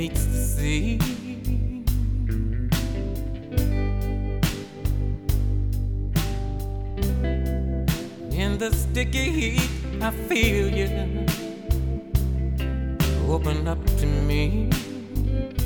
meets the sea. In the sticky heat, I feel you open up to me.